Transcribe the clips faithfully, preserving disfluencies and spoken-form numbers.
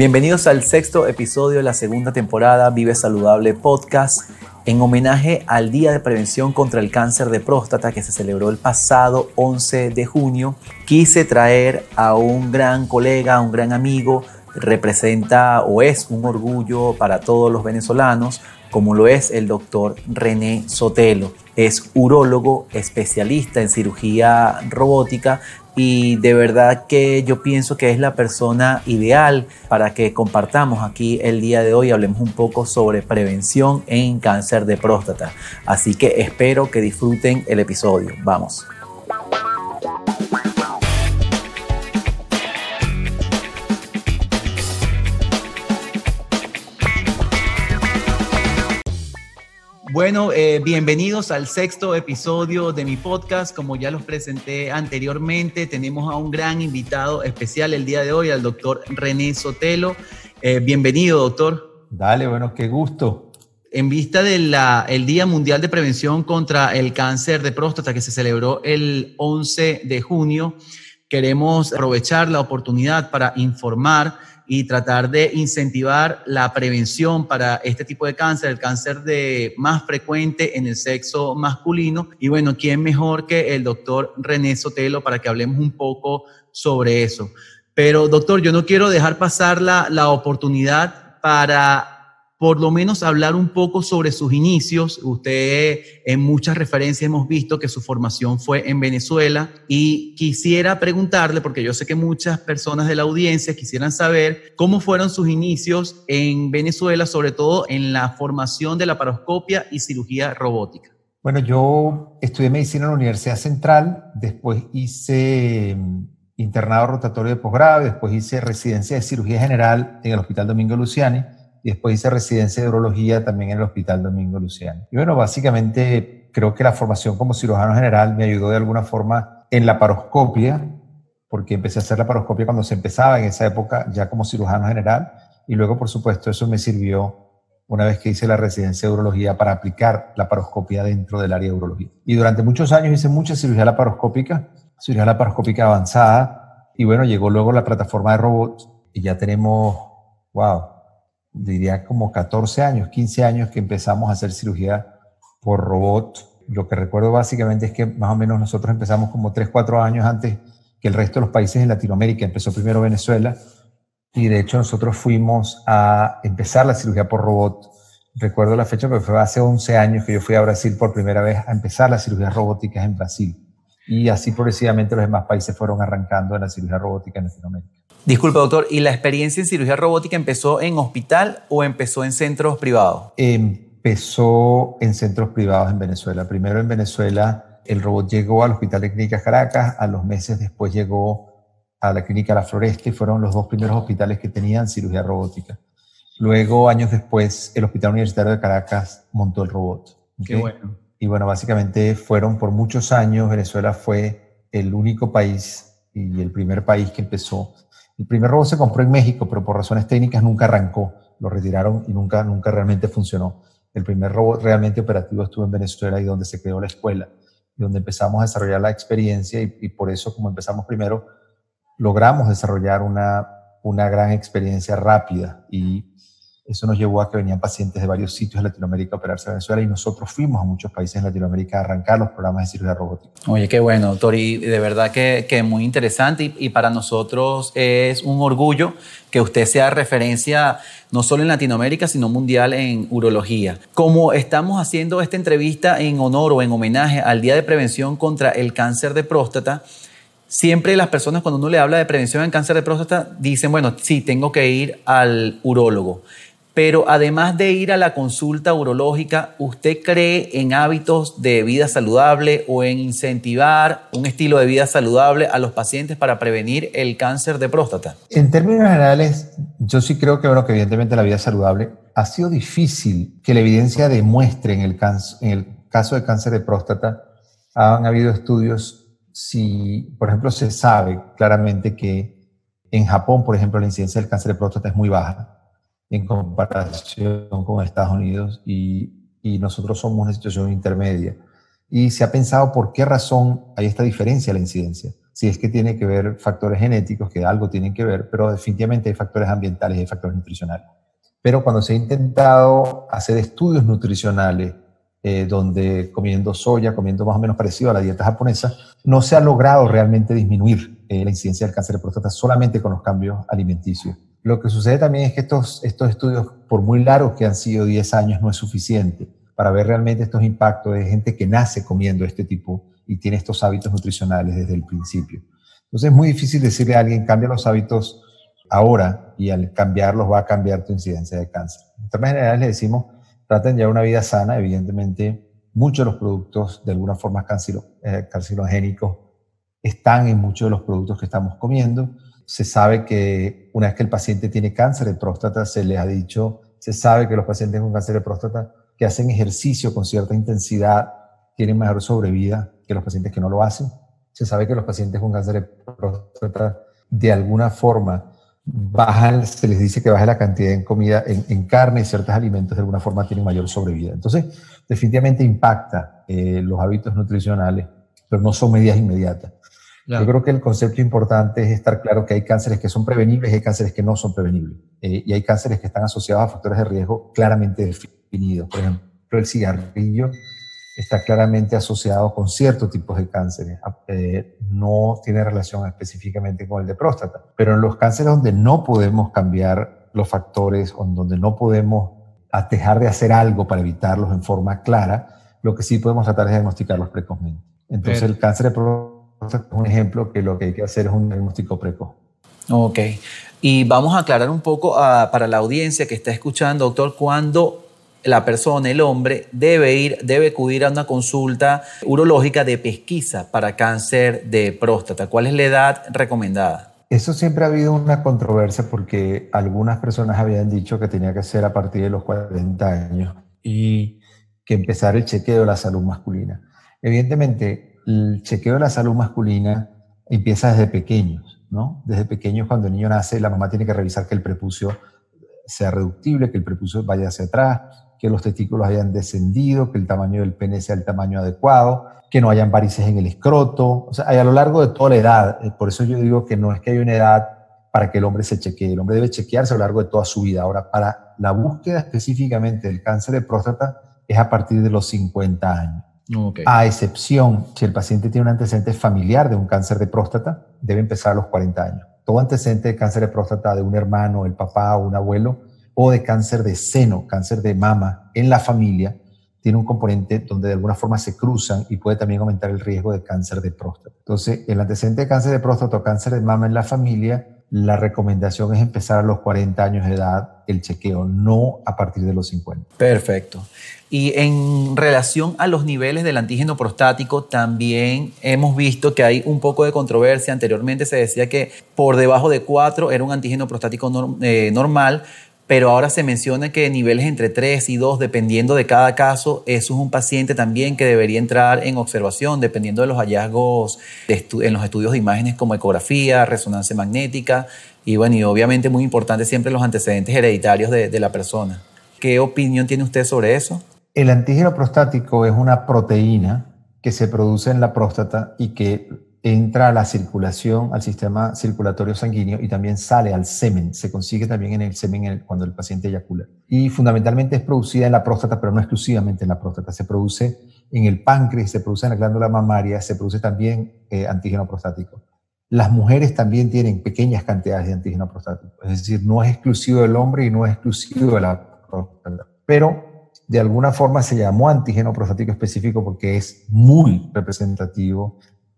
Bienvenidos al sexto episodio de la segunda temporada Vive Saludable Podcast, en homenaje al Día de Prevención contra el Cáncer de Próstata que se celebró el pasado once de junio. Quise traer a un gran colega, a un gran amigo, representa o es un orgullo para todos los venezolanos, como lo es el doctor René Sotelo. Es urólogo, especialista en cirugía robótica y de verdad que yo pienso que es la persona ideal para que compartamos aquí el día de hoy, hablemos un poco sobre prevención en cáncer de próstata. Así que espero que disfruten el episodio. Vamos. Bueno, eh, bienvenidos al sexto episodio de mi podcast. Como ya los presenté anteriormente, tenemos a un gran invitado especial el día de hoy, al doctor René Sotelo. Eh, bienvenido, doctor. Dale, bueno, qué gusto. En vista del Día Mundial de Prevención contra el Cáncer de Próstata que se celebró el once de junio, queremos aprovechar la oportunidad para informar y tratar de incentivar la prevención para este tipo de cáncer, el cáncer de, más frecuente en el sexo masculino. Y bueno, ¿quién mejor que el doctor René Sotelo para que hablemos un poco sobre eso? Pero doctor, yo no quiero dejar pasar la, la oportunidad para por lo menos hablar un poco sobre sus inicios. Usted, en muchas referencias hemos visto que su formación fue en Venezuela y quisiera preguntarle, porque yo sé que muchas personas de la audiencia quisieran saber cómo fueron sus inicios en Venezuela, sobre todo en la formación de laparoscopia y cirugía robótica. Bueno, yo estudié medicina en la Universidad Central, después hice internado rotatorio de posgrado, después hice residencia de cirugía general en el Hospital Domingo Luciani, y después hice residencia de urología también en el Hospital Domingo Luciani. Y bueno, básicamente creo que la formación como cirujano general me ayudó de alguna forma en la laparoscopia, porque empecé a hacer laparoscopia cuando se empezaba en esa época ya como cirujano general, y luego por supuesto eso me sirvió una vez que hice la residencia de urología para aplicar laparoscopia dentro del área de urología. Y durante muchos años hice mucha cirugía laparoscópica, cirugía laparoscópica avanzada, y bueno, llegó luego la plataforma de robots y ya tenemos, wow, diría como catorce años, quince años que empezamos a hacer cirugía por robot. Lo que recuerdo básicamente es que más o menos nosotros empezamos como tres, cuatro años antes que el resto de los países en Latinoamérica. Empezó primero Venezuela y de hecho nosotros fuimos a empezar la cirugía por robot. Recuerdo la fecha porque fue hace once años que yo fui a Brasil por primera vez a empezar las cirugías robóticas en Brasil. Y así progresivamente los demás países fueron arrancando en la cirugía robótica en Latinoamérica. Disculpe, doctor, ¿y la experiencia en cirugía robótica empezó en hospital o empezó en centros privados? Empezó en centros privados en Venezuela. Primero en Venezuela el robot llegó al Hospital de Clínicas Caracas, a los meses después llegó a la Clínica La Floresta y fueron los dos primeros hospitales que tenían cirugía robótica. Luego, años después, el Hospital Universitario de Caracas montó el robot. ¿Okay? Qué bueno. Y bueno, básicamente fueron por muchos años, Venezuela fue el único país y el primer país que empezó. El primer robot se compró en México, pero por razones técnicas nunca arrancó. Lo retiraron y nunca, nunca realmente funcionó. El primer robot realmente operativo estuvo en Venezuela y donde se creó la escuela, y donde empezamos a desarrollar la experiencia y, y por eso, como empezamos primero, logramos desarrollar una, una gran experiencia rápida y eso nos llevó a que venían pacientes de varios sitios de Latinoamérica a operarse en Venezuela y nosotros fuimos a muchos países en Latinoamérica a arrancar los programas de cirugía robótica. Oye, qué bueno, doctor, y de verdad que, que muy interesante y, y para nosotros es un orgullo que usted sea referencia no solo en Latinoamérica, sino mundial en urología. Como estamos haciendo esta entrevista en honor o en homenaje al Día de Prevención contra el Cáncer de Próstata, siempre las personas cuando uno le habla de prevención en cáncer de próstata dicen, bueno, sí, tengo que ir al urólogo. Pero además de ir a la consulta urológica, ¿usted cree en hábitos de vida saludable o en incentivar un estilo de vida saludable a los pacientes para prevenir el cáncer de próstata? En términos generales, yo sí creo que, bueno, que evidentemente la vida saludable ha sido difícil que la evidencia demuestre en el, cáncer, en el caso de cáncer de próstata. Han habido estudios, si, por ejemplo, se sabe claramente que en Japón, por ejemplo, la incidencia del cáncer de próstata es muy baja en comparación con Estados Unidos y, y nosotros somos una situación intermedia. Y se ha pensado por qué razón hay esta diferencia en la incidencia. si es que tiene que ver factores genéticos, que algo tienen que ver, pero definitivamente hay factores ambientales y hay factores nutricionales. Pero cuando se ha intentado hacer estudios nutricionales, eh, donde comiendo soya, comiendo más o menos parecido a la dieta japonesa, no se ha logrado realmente disminuir eh, la incidencia del cáncer de próstata solamente con los cambios alimenticios. Lo que sucede también es que estos, estos estudios, por muy largos que han sido diez años, no es suficiente para ver realmente estos impactos de gente que nace comiendo este tipo y tiene estos hábitos nutricionales desde el principio. Entonces es muy difícil decirle a alguien, cambia los hábitos ahora y al cambiarlos va a cambiar tu incidencia de cáncer. En términos generales le decimos, traten de llevar una vida sana. Evidentemente, muchos de los productos de alguna forma cancero, eh, carcinogénicos están en muchos de los productos que estamos comiendo. Se sabe que una vez que el paciente tiene cáncer de próstata, se les ha dicho, se sabe que los pacientes con cáncer de próstata que hacen ejercicio con cierta intensidad tienen mejor sobrevida que los pacientes que no lo hacen. Se sabe que los pacientes con cáncer de próstata de alguna forma bajan, se les dice que baja la cantidad en comida, en, en carne y ciertos alimentos de alguna forma tienen mayor sobrevida. Entonces, definitivamente impacta eh, los hábitos nutricionales, pero no son medidas inmediatas. Claro. Yo creo que el concepto importante es estar claro que hay cánceres que son prevenibles y hay cánceres que no son prevenibles. Eh, y hay cánceres que están asociados a factores de riesgo claramente definidos. Por ejemplo, el cigarrillo está claramente asociado con ciertos tipos de cánceres. Eh, no tiene relación específicamente con el de próstata. Pero en los cánceres donde no podemos cambiar los factores, o en donde no podemos dejar de hacer algo para evitarlos en forma clara, lo que sí podemos tratar es diagnosticarlos precozmente. Entonces, Pero. el cáncer de próstata es un ejemplo que lo que hay que hacer es un diagnóstico precoz. Ok. Y vamos a aclarar un poco uh, para la audiencia que está escuchando, doctor, cuándo la persona, el hombre, debe ir, debe acudir a una consulta urológica de pesquisa para cáncer de próstata. ¿Cuál es la edad recomendada? Eso siempre ha habido una controversia porque algunas personas habían dicho que tenía que ser a partir de los cuarenta años y que empezar el chequeo de la salud masculina. Evidentemente, el chequeo de la salud masculina empieza desde pequeños, ¿no? Desde pequeños, cuando el niño nace, la mamá tiene que revisar que el prepucio sea reductible, que el prepucio vaya hacia atrás, que los testículos hayan descendido, que el tamaño del pene sea el tamaño adecuado, que no hayan varices en el escroto. O sea, a lo largo de toda la edad. Por eso yo digo que no es que haya una edad para que el hombre se chequee. El hombre debe chequearse a lo largo de toda su vida. Ahora, para la búsqueda específicamente del cáncer de próstata es a partir de los cincuenta años. Okay. A excepción, si el paciente tiene un antecedente familiar de un cáncer de próstata, debe empezar a los cuarenta años. Todo antecedente de cáncer de próstata de un hermano, el papá o un abuelo, o de cáncer de seno, cáncer de mama en la familia, tiene un componente donde de alguna forma se cruzan y puede también aumentar el riesgo de cáncer de próstata. Entonces, el antecedente de cáncer de próstata o cáncer de mama en la familia, la recomendación es empezar a los cuarenta años de edad el chequeo, no a partir de los cincuenta. Perfecto. Y en relación a los niveles del antígeno prostático, también hemos visto que hay un poco de controversia. Anteriormente se decía que por debajo de cuatro era un antígeno prostático norm, eh, normal, pero ahora se menciona que niveles entre tres y dos, dependiendo de cada caso, eso es un paciente también que debería entrar en observación, dependiendo de los hallazgos de en los estudios de imágenes como ecografía, resonancia magnética, y bueno, y obviamente muy importante siempre los antecedentes hereditarios de, de la persona. ¿Qué opinión tiene usted sobre eso? El antígeno prostático es una proteína que se produce en la próstata y que entra a la circulación, al sistema circulatorio sanguíneo y también sale al semen. Se consigue también en el semen cuando el paciente eyacula. Y fundamentalmente es producida en la próstata, pero no exclusivamente en la próstata. Se produce en el páncreas, se produce en la glándula mamaria, se produce también eh, antígeno prostático. Las mujeres también tienen pequeñas cantidades de antígeno prostático. Es decir, no es exclusivo del hombre y no es exclusivo de la próstata. Pero de alguna forma se llamó antígeno prostático específico porque es muy representativo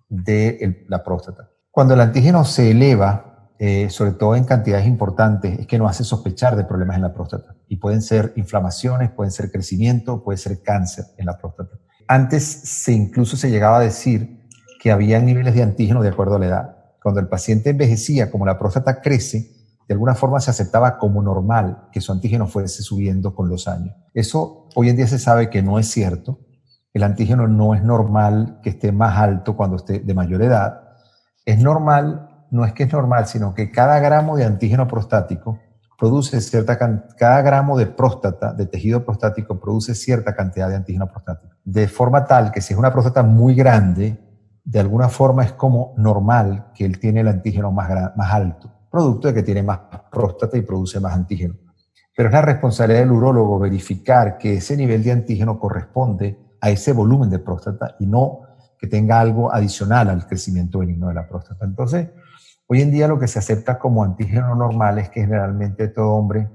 de el, la próstata. Cuando el antígeno se eleva, eh, sobre todo en cantidades importantes, es que nos hace sospechar de problemas en la próstata. Y pueden ser inflamaciones, pueden ser crecimiento, puede ser cáncer en la próstata. Antes se incluso se llegaba a decir que había niveles de antígeno de acuerdo a la edad. Cuando el paciente envejecía, como la próstata crece, de alguna forma se aceptaba como normal que su antígeno fuese subiendo con los años. Eso hoy en día se sabe que no es cierto. El antígeno no es normal que esté más alto cuando esté de mayor edad. Es normal, no es que es normal, sino que cada gramo de antígeno prostático produce cierta cantidad, cada gramo de próstata, de tejido prostático, produce cierta cantidad de antígeno prostático. De forma tal que si es una próstata muy grande, de alguna forma es como normal que él tiene el antígeno más, más alto, producto de que tiene más próstata y produce más antígeno. Pero es la responsabilidad del urólogo verificar que ese nivel de antígeno corresponde a ese volumen de próstata y no que tenga algo adicional al crecimiento benigno de la próstata. Entonces, hoy en día lo que se acepta como antígeno normal es que generalmente todo hombre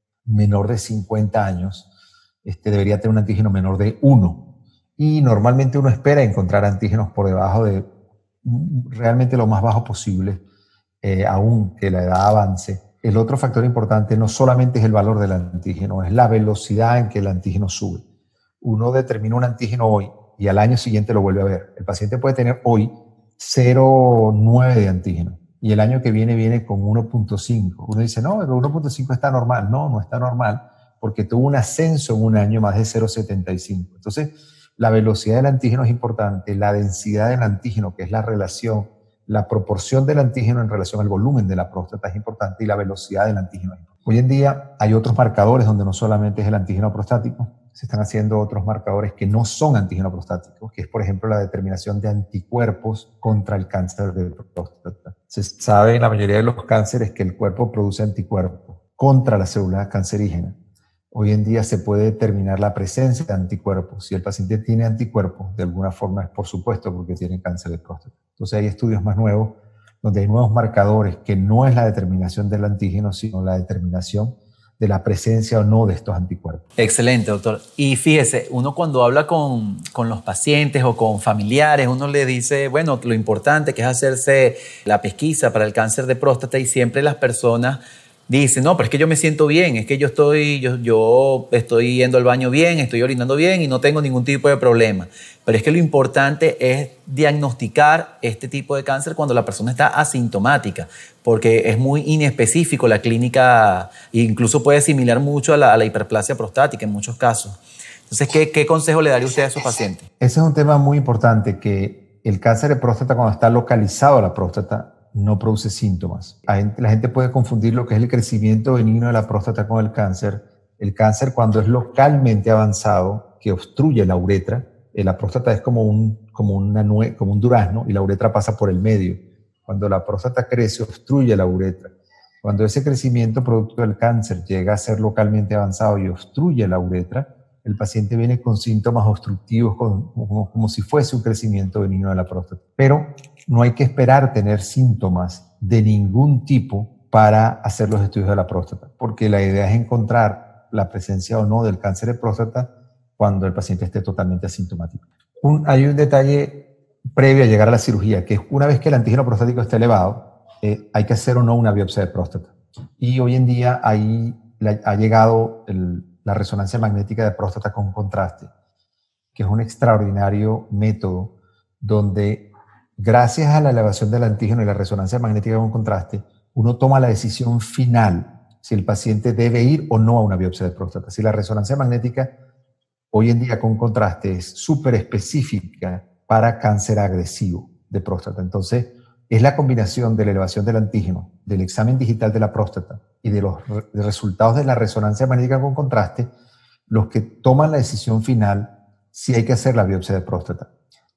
menor de cincuenta años este, debería tener un antígeno menor de uno. Y normalmente uno espera encontrar antígenos por debajo de realmente lo más bajo posible, eh, aún que la edad avance. El otro factor importante no solamente es el valor del antígeno, es la velocidad en que el antígeno sube. Uno determina un antígeno hoy y al año siguiente lo vuelve a ver. El paciente puede tener hoy cero punto nueve de antígeno y el año que viene viene con uno punto cinco. Uno dice, no, pero uno punto cinco está normal. No, no está normal porque tuvo un ascenso en un año más de cero punto setenta y cinco. Entonces, la velocidad del antígeno es importante, la densidad del antígeno, que es la relación, la proporción del antígeno en relación al volumen de la próstata es importante y la velocidad del antígeno es importante. Hoy en día hay otros marcadores donde no solamente es el antígeno prostático, se están haciendo otros marcadores que no son antígeno prostáticos, que es, por ejemplo, la determinación de anticuerpos contra el cáncer de próstata. Se sabe en la mayoría de los cánceres que el cuerpo produce anticuerpos contra las células cancerígenas. Hoy en día se puede determinar la presencia de anticuerpos. Si el paciente tiene anticuerpos, de alguna forma es por supuesto porque tiene cáncer de próstata. Entonces hay estudios más nuevos donde hay nuevos marcadores que no es la determinación del antígeno, sino la determinación de la presencia o no de estos anticuerpos. Excelente, doctor. Y fíjese, uno cuando habla con, con los pacientes o con familiares, uno le dice, bueno, lo importante que es hacerse la pesquisa para el cáncer de próstata y siempre las personas dicen, no, pero es que yo me siento bien, es que yo estoy, yo, yo estoy yendo al baño bien, estoy orinando bien y no tengo ningún tipo de problema. Pero es que lo importante es diagnosticar este tipo de cáncer cuando la persona está asintomática, porque es muy inespecífico la clínica, e incluso puede asimilar mucho a la, a la hiperplasia prostática en muchos casos. Entonces, ¿qué, qué consejo le daría usted a esos pacientes? Ese es un tema muy importante, que el cáncer de próstata, cuando está localizado a la próstata, no produce síntomas. La gente puede confundir lo que es el crecimiento benigno de la próstata con el cáncer. El cáncer, cuando es localmente avanzado, que obstruye la uretra, la próstata es como un, como, una nue, como un durazno y la uretra pasa por el medio. Cuando la próstata crece, obstruye la uretra. Cuando ese crecimiento producto del cáncer llega a ser localmente avanzado y obstruye la uretra, el paciente viene con síntomas obstructivos como, como, como si fuese un crecimiento benigno de la próstata. Pero no hay que esperar tener síntomas de ningún tipo para hacer los estudios de la próstata, porque la idea es encontrar la presencia o no del cáncer de próstata cuando el paciente esté totalmente asintomático. Un, hay un detalle previo a llegar a la cirugía, que es una vez que el antígeno prostático está elevado, eh, hay que hacer o no una biopsia de próstata. Y hoy en día ahí la, ha llegado el, la resonancia magnética de próstata con contraste, que es un extraordinario método donde, gracias a la elevación del antígeno y la resonancia magnética con contraste, uno toma la decisión final si el paciente debe ir o no a una biopsia de próstata. Si la resonancia magnética hoy en día con contraste es súper específica para cáncer agresivo de próstata. Entonces, es la combinación de la elevación del antígeno, del examen digital de la próstata y de los re resultados de la resonancia magnética con contraste los que toman la decisión final si hay que hacer la biopsia de próstata.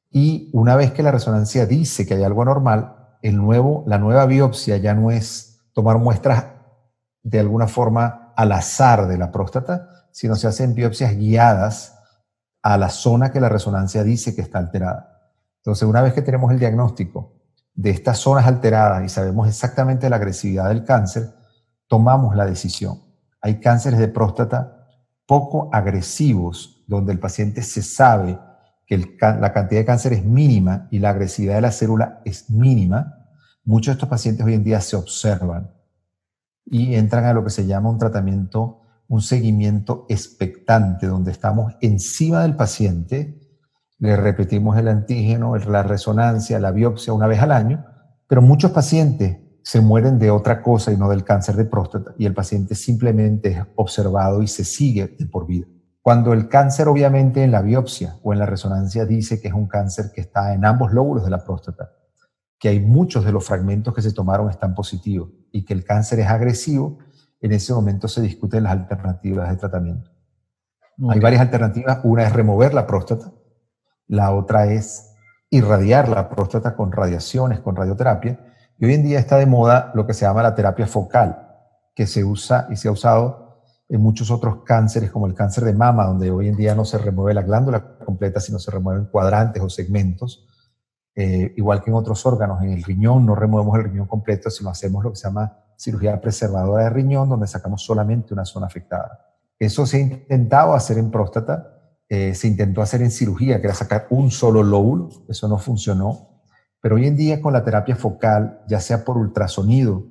Y una vez que la resonancia dice que hay algo anormal, el nuevo, la nueva biopsia ya no es tomar muestras de alguna forma al azar de la próstata, sino se hacen biopsias guiadas a la zona que la resonancia dice que está alterada. Entonces, una vez que tenemos el diagnóstico de estas zonas alteradas y sabemos exactamente la agresividad del cáncer, tomamos la decisión. Hay cánceres de próstata poco agresivos, donde el paciente se sabe que el, la cantidad de cáncer es mínima y la agresividad de la célula es mínima. Muchos de estos pacientes hoy en día se observan y entran a lo que se llama un tratamiento, un seguimiento expectante, donde estamos encima del paciente, le repetimos el antígeno, la resonancia, la biopsia una vez al año, pero muchos pacientes se mueren de otra cosa y no del cáncer de próstata, y el paciente simplemente es observado y se sigue de por vida. Cuando el cáncer, obviamente, en la biopsia o en la resonancia dice que es un cáncer que está en ambos lóbulos de la próstata, que hay muchos de los fragmentos que se tomaron están positivos y que el cáncer es agresivo, en ese momento se discuten las alternativas de tratamiento. Okay. Hay varias alternativas. Una es remover la próstata, la otra es irradiar la próstata con radiaciones, con radioterapia. Y hoy en día está de moda lo que se llama la terapia focal, que se usa y se ha usado en muchos otros cánceres, como el cáncer de mama, donde hoy en día no se remueve la glándula completa, sino se remueven cuadrantes o segmentos. Eh, igual que en otros órganos, en el riñón no removemos el riñón completo, sino hacemos lo que se llama cirugía preservadora de riñón, donde sacamos solamente una zona afectada. Eso se ha intentado hacer en próstata, eh, se intentó hacer en cirugía, que era sacar un solo lóbulo, eso no funcionó. Pero hoy en día con la terapia focal, ya sea por ultrasonido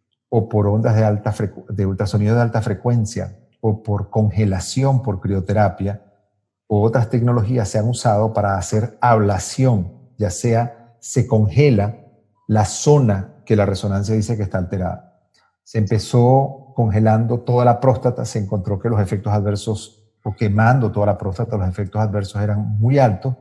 o por ondas de, alta de ultrasonido de alta frecuencia o por congelación, por crioterapia, o otras tecnologías se han usado para hacer ablación, ya sea se congela la zona que la resonancia dice que está alterada. Se empezó congelando toda la próstata, se encontró que los efectos adversos, o quemando toda la próstata, los efectos adversos eran muy altos,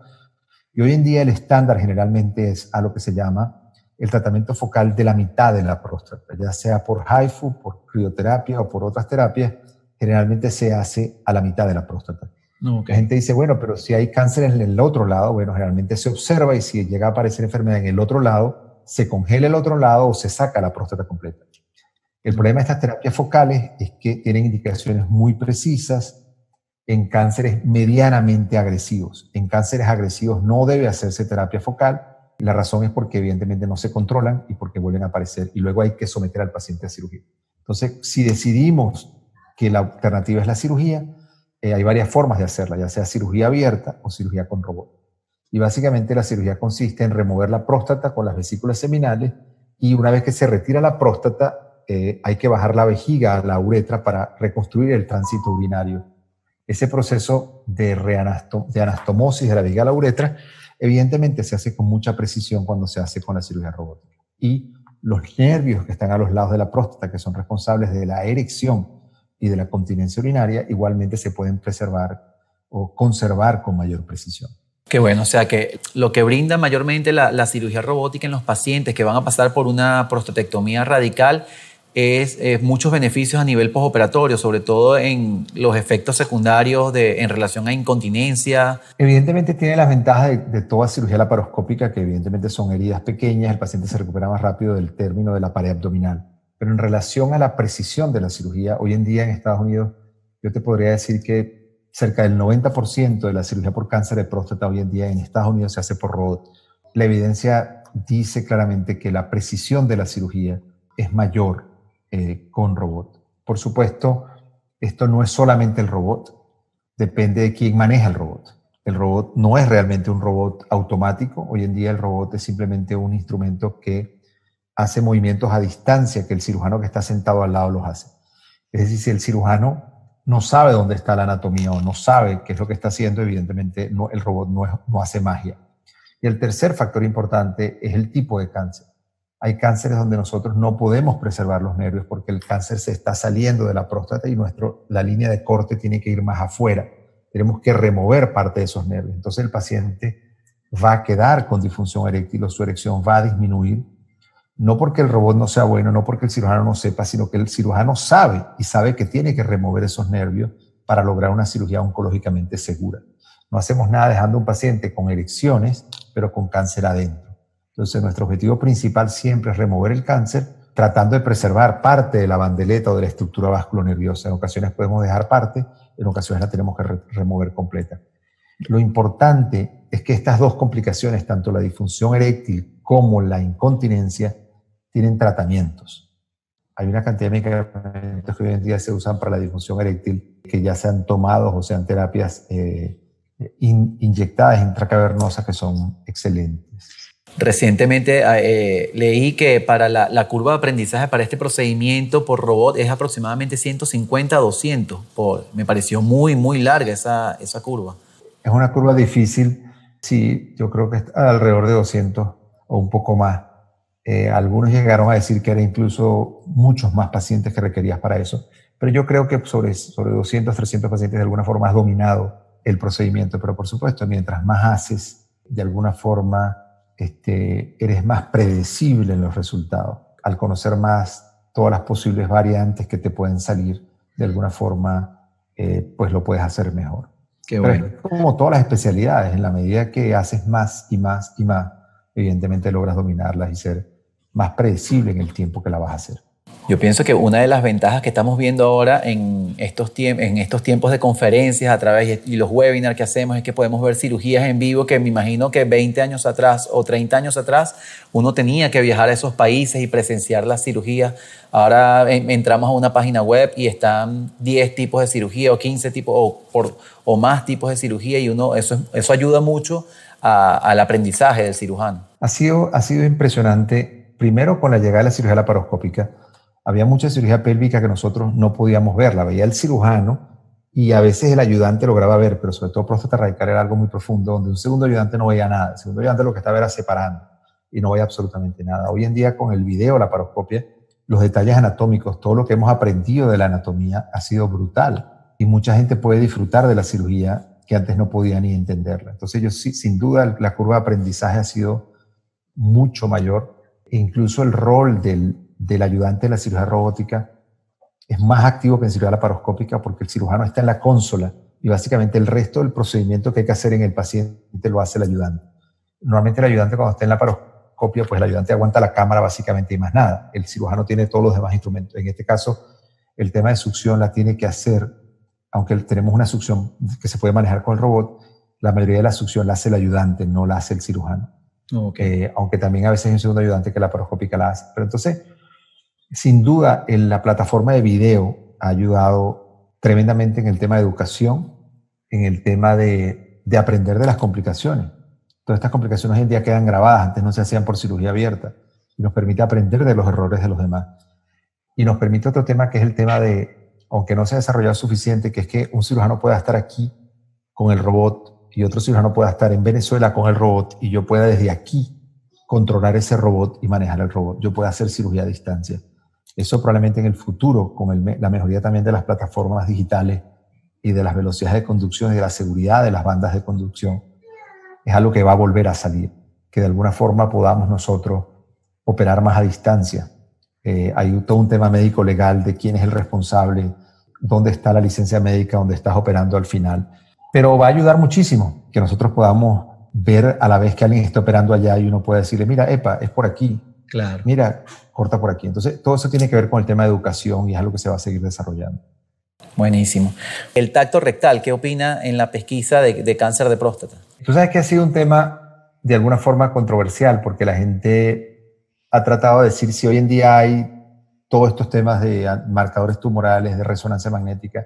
y hoy en día el estándar generalmente es a lo que se llama el tratamiento focal de la mitad de la próstata, ya sea por HIFU, por crioterapia o por otras terapias, generalmente se hace a la mitad de la próstata. Okay. La gente dice, bueno, pero si hay cáncer en el otro lado, bueno, generalmente se observa y si llega a aparecer enfermedad en el otro lado, se congela el otro lado o se saca la próstata completa. El problema de estas terapias focales es que tienen indicaciones muy precisas en cánceres medianamente agresivos. En cánceres agresivos no debe hacerse terapia focal. La razón es porque evidentemente no se controlan y porque vuelven a aparecer y luego hay que someter al paciente a cirugía. Entonces, si decidimos que la alternativa es la cirugía, eh, hay varias formas de hacerla, ya sea cirugía abierta o cirugía con robot. Y básicamente la cirugía consiste en remover la próstata con las vesículas seminales y una vez que se retira la próstata, eh, hay que bajar la vejiga a la uretra para reconstruir el tránsito urinario. Ese proceso de, reanastom de anastomosis de la vejiga a la uretra evidentemente se hace con mucha precisión cuando se hace con la cirugía robótica. Y los nervios que están a los lados de la próstata, que son responsables de la erección y de la continencia urinaria, igualmente se pueden preservar o conservar con mayor precisión. Qué bueno, o sea que lo que brinda mayormente la, la cirugía robótica en los pacientes que van a pasar por una prostatectomía radical es eh, muchos beneficios a nivel postoperatorio, sobre todo en los efectos secundarios de, en relación a incontinencia. Evidentemente tiene las ventajas de, de toda cirugía laparoscópica, que evidentemente son heridas pequeñas, el paciente se recupera más rápido del término de la pared abdominal. Pero en relación a la precisión de la cirugía, hoy en día en Estados Unidos, yo te podría decir que cerca del noventa por ciento de la cirugía por cáncer de próstata hoy en día en Estados Unidos se hace por robot. La evidencia dice claramente que la precisión de la cirugía es mayor Eh, con robot. Por supuesto, esto no es solamente el robot, depende de quién maneja el robot. El robot no es realmente un robot automático, hoy en día el robot es simplemente un instrumento que hace movimientos a distancia que el cirujano que está sentado al lado los hace. Es decir, si el cirujano no sabe dónde está la anatomía o no sabe qué es lo que está haciendo, evidentemente no, el robot no, es, no hace magia. Y el tercer factor importante es el tipo de cáncer. Hay cánceres donde nosotros no podemos preservar los nervios porque el cáncer se está saliendo de la próstata y nuestro, la línea de corte tiene que ir más afuera. Tenemos que remover parte de esos nervios. Entonces el paciente va a quedar con disfunción eréctil o su erección va a disminuir. No porque el robot no sea bueno, no porque el cirujano no sepa, sino que el cirujano sabe y sabe que tiene que remover esos nervios para lograr una cirugía oncológicamente segura. No hacemos nada dejando a un paciente con erecciones, pero con cáncer adentro. Entonces, nuestro objetivo principal siempre es remover el cáncer, tratando de preservar parte de la bandeleta o de la estructura vasculonerviosa. En ocasiones podemos dejar parte, en ocasiones la tenemos que re remover completa. Lo importante es que estas dos complicaciones, tanto la disfunción eréctil como la incontinencia, tienen tratamientos. Hay una cantidad de medicamentos que hoy en día se usan para la disfunción eréctil que ya sean tomados o sean terapias eh, in inyectadas intracavernosas que son excelentes. Recientemente eh, leí que para la, la curva de aprendizaje para este procedimiento por robot es aproximadamente ciento cincuenta a doscientos. Por, me pareció muy, muy larga esa, esa curva. Es una curva difícil. Sí, yo creo que está alrededor de doscientos o un poco más. Eh, algunos llegaron a decir que era incluso muchos más pacientes que requerías para eso. Pero yo creo que sobre, sobre doscientos, trescientos pacientes de alguna forma has dominado el procedimiento. Pero por supuesto, mientras más haces, de alguna forma Este, eres más predecible en los resultados. Al conocer más todas las posibles variantes que te pueden salir, de alguna forma, eh, pues lo puedes hacer mejor. Qué bueno. Pero es como todas las especialidades, en la medida que haces más y más y más, evidentemente logras dominarlas y ser más predecible en el tiempo que la vas a hacer. Yo pienso que una de las ventajas que estamos viendo ahora en estos, tiemp en estos tiempos de conferencias a través y los webinars que hacemos es que podemos ver cirugías en vivo que me imagino que veinte años atrás o treinta años atrás uno tenía que viajar a esos países y presenciar las cirugías. Ahora entramos a una página web y están diez tipos de cirugía o quince tipos o, por, o más tipos de cirugía y uno, eso, eso ayuda mucho a, al aprendizaje del cirujano. Ha sido, ha sido impresionante, primero con la llegada de la cirugía laparoscópica. Había mucha cirugía pélvica que nosotros no podíamos ver, la veía el cirujano y a veces el ayudante lograba ver, pero sobre todo próstata radical era algo muy profundo, donde un segundo ayudante no veía nada. El segundo ayudante lo que estaba era separando y no veía absolutamente nada. Hoy en día con el video, la laparoscopia, los detalles anatómicos, todo lo que hemos aprendido de la anatomía ha sido brutal y mucha gente puede disfrutar de la cirugía que antes no podía ni entenderla. Entonces yo sí, sin duda la curva de aprendizaje ha sido mucho mayor e incluso el rol del del ayudante de la cirugía robótica es más activo que en cirugía laparoscópica porque el cirujano está en la consola y básicamente el resto del procedimiento que hay que hacer en el paciente lo hace el ayudante. Normalmente el ayudante cuando está en la laparoscopia, pues el ayudante aguanta la cámara básicamente y más nada. El cirujano tiene todos los demás instrumentos. En este caso, el tema de succión la tiene que hacer, aunque tenemos una succión que se puede manejar con el robot, la mayoría de la succión la hace el ayudante, no la hace el cirujano. Okay. Eh, aunque también a veces hay un segundo ayudante que la laparoscópica la hace. Pero entonces, sin duda, en la plataforma de video ha ayudado tremendamente en el tema de educación, en el tema de, de aprender de las complicaciones. Todas estas complicaciones hoy en día quedan grabadas, antes no se hacían por cirugía abierta, y nos permite aprender de los errores de los demás. Y nos permite otro tema que es el tema de, aunque no se ha desarrollado suficiente, que es que un cirujano pueda estar aquí con el robot y otro cirujano pueda estar en Venezuela con el robot y yo pueda desde aquí controlar ese robot y manejar el robot. Yo pueda hacer cirugía a distancia. Eso probablemente en el futuro, con el, la mejoría también de las plataformas digitales y de las velocidades de conducción y de la seguridad de las bandas de conducción, es algo que va a volver a salir, que de alguna forma podamos nosotros operar más a distancia. Eh, hay todo un tema médico legal de quién es el responsable, dónde está la licencia médica, dónde estás operando al final. Pero va a ayudar muchísimo que nosotros podamos ver a la vez que alguien está operando allá y uno puede decirle, mira, epa, es por aquí. Claro. Mira, corta por aquí. Entonces, todo eso tiene que ver con el tema de educación y es algo que se va a seguir desarrollando. Buenísimo. El tacto rectal, ¿qué opina en la pesquisa de, de cáncer de próstata? Tú sabes que ha sido un tema de alguna forma controversial porque la gente ha tratado de decir si hoy en día hay todos estos temas de marcadores tumorales, de resonancia magnética,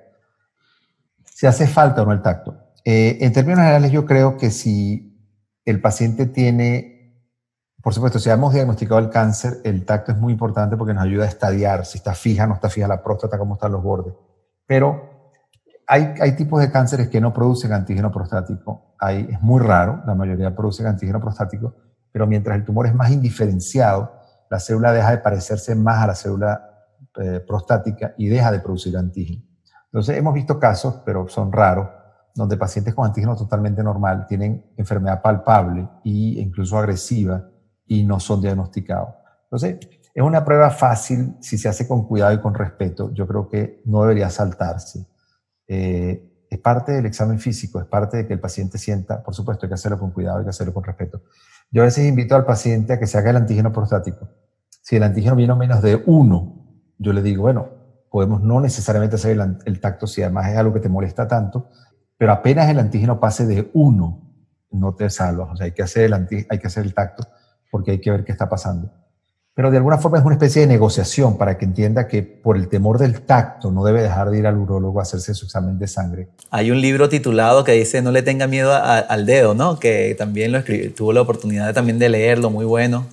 si hace falta o no el tacto. Eh, en términos generales, yo creo que si el paciente tiene... Por supuesto, si hemos diagnosticado el cáncer, el tacto es muy importante porque nos ayuda a estadiar si está fija, no está fija la próstata, cómo están los bordes. Pero hay, hay tipos de cánceres que no producen antígeno prostático. Hay, es muy raro, la mayoría producen antígeno prostático, pero mientras el tumor es más indiferenciado, la célula deja de parecerse más a la célula eh, prostática y deja de producir antígeno. Entonces, hemos visto casos, pero son raros, donde pacientes con antígeno totalmente normal tienen enfermedad palpable e incluso agresiva, y no son diagnosticados. Entonces, es una prueba fácil si se hace con cuidado y con respeto. Yo creo que no debería saltarse. Eh, es parte del examen físico, es parte de que el paciente sienta, por supuesto, hay que hacerlo con cuidado, hay que hacerlo con respeto. Yo a veces invito al paciente a que se haga el antígeno prostático. Si el antígeno viene a menos de uno, yo le digo, bueno, podemos no necesariamente hacer el, el tacto si además es algo que te molesta tanto, pero apenas el antígeno pase de uno, no te salvas. O sea, hay que hacer el, anti, hay que hacer el tacto porque hay que ver qué está pasando. Pero de alguna forma es una especie de negociación para que entienda que por el temor del tacto no debe dejar de ir al urólogo a hacerse su examen de sangre. Hay un libro titulado que dice no le tenga miedo a, al dedo, ¿no? Que también lo escribí, tuvo la oportunidad de, también de leerlo, muy bueno.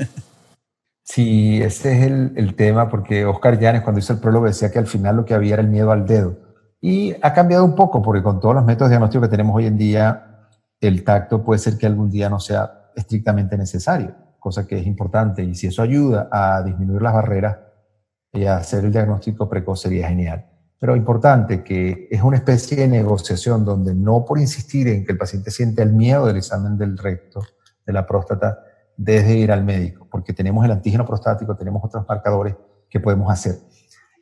Sí, ese es el, el tema, porque Oscar Llanes cuando hizo el prólogo decía que al final lo que había era el miedo al dedo. Y ha cambiado un poco, porque con todos los métodos de diagnóstico que tenemos hoy en día, el tacto puede ser que algún día no sea estrictamente necesario, cosa que es importante, y si eso ayuda a disminuir las barreras y a hacer el diagnóstico precoz sería genial. Pero importante que es una especie de negociación donde no por insistir en que el paciente siente el miedo del examen del recto, de la próstata, desde ir al médico, porque tenemos el antígeno prostático, tenemos otros marcadores que podemos hacer.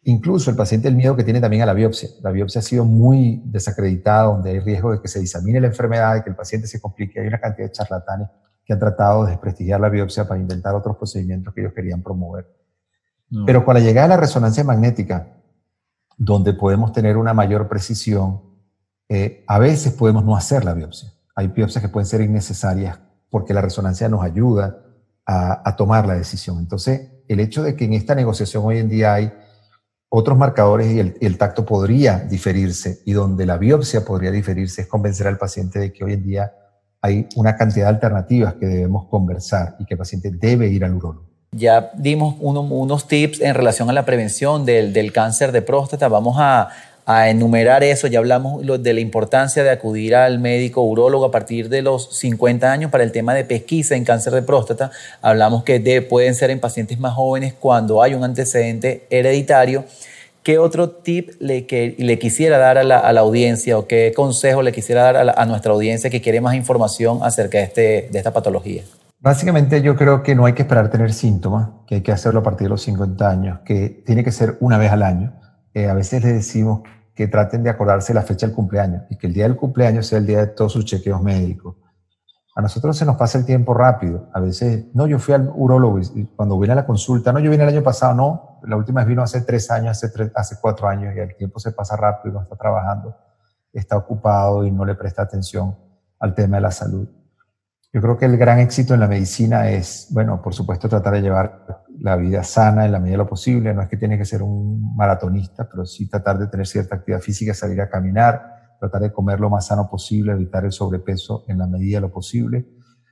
incluso el paciente, el miedo que tiene también a la biopsia. La biopsia ha sido muy desacreditada, donde hay riesgo de que se disemine la enfermedad, de que el paciente se complique. Hay una cantidad de charlatanes que han tratado de desprestigiar la biopsia para inventar otros procedimientos que ellos querían promover. No. Pero con la llegada de la resonancia magnética, donde podemos tener una mayor precisión, eh, a veces podemos no hacer la biopsia. Hay biopsias que pueden ser innecesarias porque la resonancia nos ayuda a, a tomar la decisión. Entonces, el hecho de que en esta negociación hoy en día hay otros marcadores y el, el tacto podría diferirse, y donde la biopsia podría diferirse, es convencer al paciente de que hoy en día hay una cantidad de alternativas que debemos conversar y que el paciente debe ir al urólogo. Ya dimos uno, unos tips en relación a la prevención del, del cáncer de próstata. Vamos a, a enumerar eso. Ya hablamos de la importancia de acudir al médico urólogo a partir de los cincuenta años para el tema de pesquisa en cáncer de próstata. Hablamos que de, pueden ser en pacientes más jóvenes cuando hay un antecedente hereditario. ¿Qué otro tip le, que, le quisiera dar a la, a la audiencia, o qué consejo le quisiera dar a, la, a nuestra audiencia que quiere más información acerca de, este, de esta patología? Básicamente yo creo que no hay que esperar tener síntomas, que hay que hacerlo a partir de los cincuenta años, que tiene que ser una vez al año. Eh, a veces les decimos que traten de acordarse la fecha del cumpleaños y que el día del cumpleaños sea el día de todos sus chequeos médicos. A nosotros se nos pasa el tiempo rápido. A veces, no, yo fui al urólogo y cuando vine a la consulta, no, yo vine el año pasado, no, la última vez vino hace tres años, hace, tres, hace cuatro años, y el tiempo se pasa rápido, no está trabajando, está ocupado y no le presta atención al tema de la salud. Yo creo que el gran éxito en la medicina es, bueno, por supuesto, tratar de llevar la vida sana en la medida de lo posible. No es que tiene que ser un maratonista, pero sí tratar de tener cierta actividad física, salir a caminar, tratar de comer lo más sano posible, evitar el sobrepeso en la medida de lo posible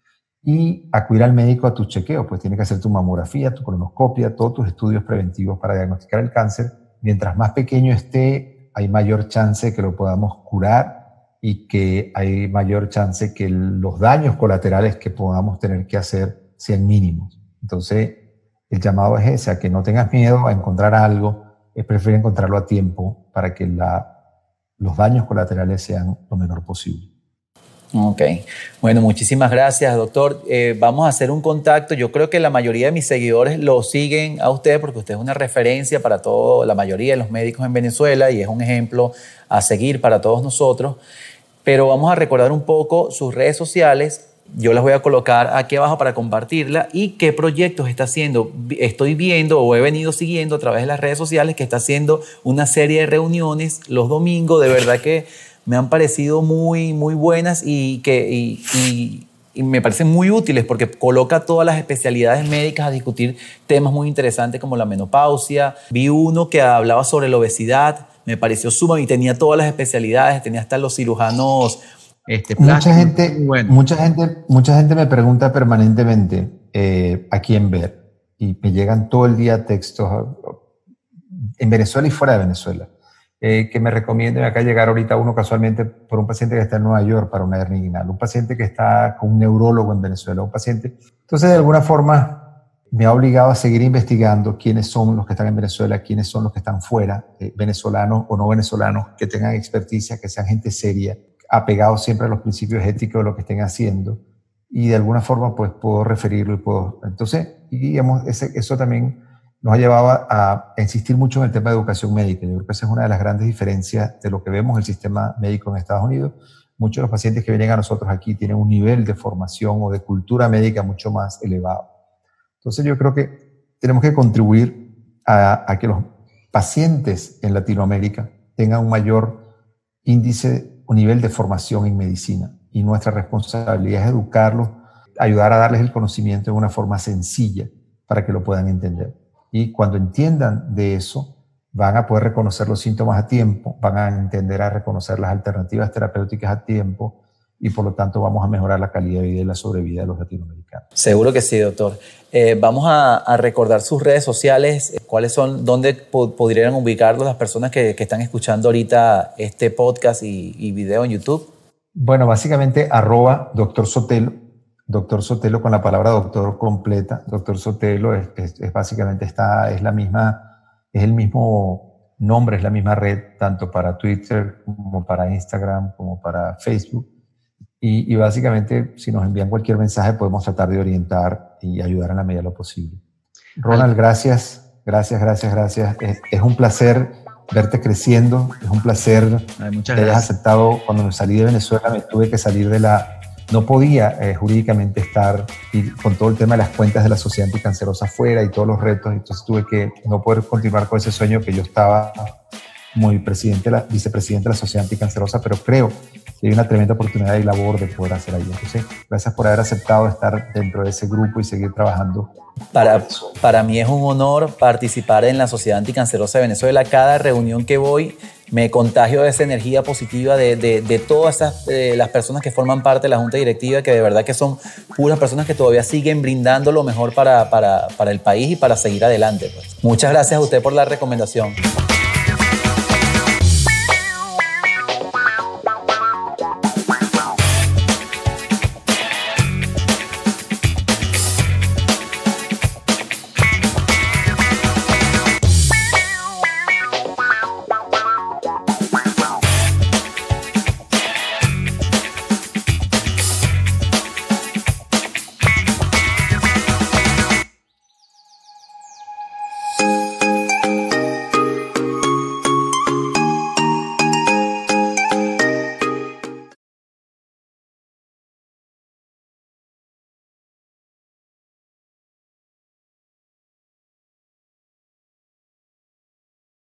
y acudir al médico a tus chequeos. Pues tiene que hacer tu mamografía, tu colonoscopia, todos tus estudios preventivos para diagnosticar el cáncer. Mientras más pequeño esté, hay mayor chance de que lo podamos curar y que hay mayor chance que los daños colaterales que podamos tener que hacer sean mínimos. Entonces, el llamado es ese, a que no tengas miedo a encontrar algo, es preferir encontrarlo a tiempo para que la, los daños colaterales sean lo menor posible. Ok, bueno, muchísimas gracias, doctor. Eh, vamos a hacer un contacto. Yo creo que la mayoría de mis seguidores lo siguen a usted porque usted es una referencia para toda la mayoría de los médicos en Venezuela y es un ejemplo a seguir para todos nosotros. Pero vamos a recordar un poco sus redes sociales. Yo las voy a colocar aquí abajo para compartirla y qué proyectos está haciendo. Estoy viendo o he venido siguiendo a través de las redes sociales que está haciendo una serie de reuniones los domingos. De verdad que me han parecido muy, muy buenas y, que, y, y, y me parecen muy útiles porque coloca todas las especialidades médicas a discutir temas muy interesantes como la menopausia. Vi uno que hablaba sobre la obesidad. Me pareció suma y tenía todas las especialidades, tenía hasta los cirujanos. Este, mucha, gente, bueno. mucha, gente, mucha gente me pregunta permanentemente eh, a quién ver y me llegan todo el día textos en Venezuela y fuera de Venezuela eh, que me recomienden. Acá llegar ahorita uno casualmente por un paciente que está en Nueva York para una hernia inguinal, un paciente que está con un neurólogo en Venezuela, un paciente. Entonces, de alguna forma, me ha obligado a seguir investigando quiénes son los que están en Venezuela, quiénes son los que están fuera, eh, venezolanos o no venezolanos, que tengan experticia, que sean gente seria, apegados siempre a los principios éticos de lo que estén haciendo, y de alguna forma pues puedo referirlo y puedo... Entonces, digamos, ese, eso también nos ha llevado a, a insistir mucho en el tema de educación médica. Yo creo que esa es una de las grandes diferencias de lo que vemos en el sistema médico en Estados Unidos. Muchos de los pacientes que vienen a nosotros aquí tienen un nivel de formación o de cultura médica mucho más elevado. Entonces yo creo que tenemos que contribuir a, a que los pacientes en Latinoamérica tengan un mayor índice o nivel de formación en medicina. Y nuestra responsabilidad es educarlos, ayudar a darles el conocimiento de una forma sencilla para que lo puedan entender. Y cuando entiendan de eso, van a poder reconocer los síntomas a tiempo, van a entender a reconocer las alternativas terapéuticas a tiempo, y por lo tanto vamos a mejorar la calidad de vida y la sobrevida de los latinoamericanos. Seguro que sí, doctor. Eh, vamos a, a recordar sus redes sociales, cuáles son, dónde po podrían ubicarlos las personas que, que están escuchando ahorita este podcast y, y video en YouTube. Bueno, básicamente arroba doctor Sotelo, doctor Sotelo con la palabra doctor completa. Doctor Sotelo es, es, es básicamente está, es la misma, es el mismo nombre, es la misma red, tanto para Twitter como para Instagram, como para Facebook. Y, y básicamente, si nos envían cualquier mensaje, podemos tratar de orientar y ayudar en la medida de lo posible. Ronald, gracias. Gracias, gracias, gracias. Es, es un placer verte creciendo, es un placer Ay, muchas que hayas gracias. aceptado. Cuando me salí de Venezuela me tuve que salir de la... No podía eh, jurídicamente estar y con todo el tema de las cuentas de la Sociedad Anticancerosa afuera y todos los retos, entonces tuve que no poder continuar con ese sueño que yo estaba como presidente, la, vicepresidente de la Sociedad Anticancerosa, pero creo que hay una tremenda oportunidad y labor de poder hacer ahí. Entonces, gracias por haber aceptado estar dentro de ese grupo y seguir trabajando. Para, para mí es un honor participar en la Sociedad Anticancerosa de Venezuela. Cada reunión que voy me contagio de esa energía positiva de, de, de todas esas, eh, las personas que forman parte de la Junta Directiva, que de verdad que son puras personas que todavía siguen brindando lo mejor para, para, para el país y para seguir adelante. Pues. Muchas gracias a usted por la recomendación.